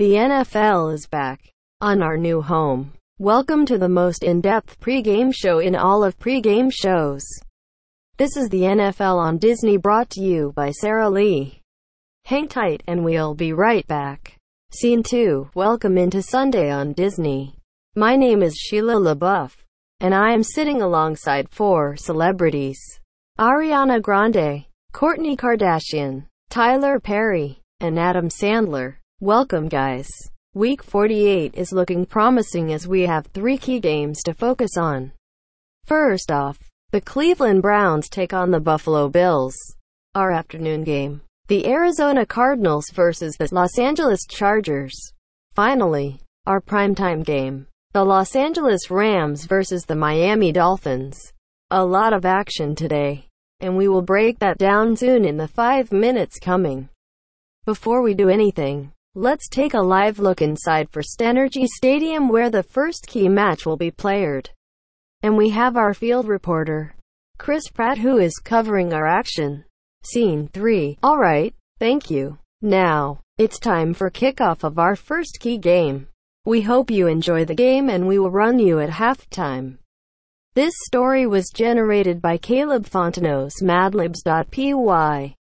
The NFL is back on our new home. Welcome to the most in-depth pre-game show in all of pre-game shows. This is the NFL on Disney, brought to you by Sara Lee. Hang tight and we'll be right back. Scene 2. Welcome into Sunday on Disney. My name is Sheila LaBeouf, and I am sitting alongside 4 celebrities: Ariana Grande, Kourtney Kardashian, Tyler Perry, and Adam Sandler. Welcome, guys. Week 48 is looking promising as we have 3 key games to focus on. First off, the Cleveland Browns take on the Buffalo Bills. Our afternoon game, the Arizona Cardinals versus the Los Angeles Chargers. Finally, our primetime game, the Los Angeles Rams versus the Miami Dolphins. A lot of action today, and we will break that down soon in the 5 minutes coming. Before we do anything, let's take a live look inside First Energy Stadium, where the first key match will be played. And we have our field reporter, Chris Pratt, who is covering our action. Scene 3. Alright, thank you. Now, it's time for kickoff of our first key game. We hope you enjoy the game, and we will run you at halftime. This story was generated by Caleb Fontenot's Madlibs.py.